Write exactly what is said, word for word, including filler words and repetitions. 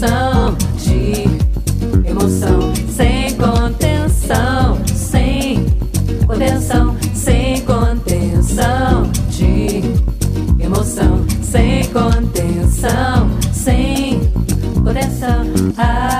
contenção de emoção, sem contenção, sem contenção, sem contenção de emoção, sem contenção, sem contenção. Ah,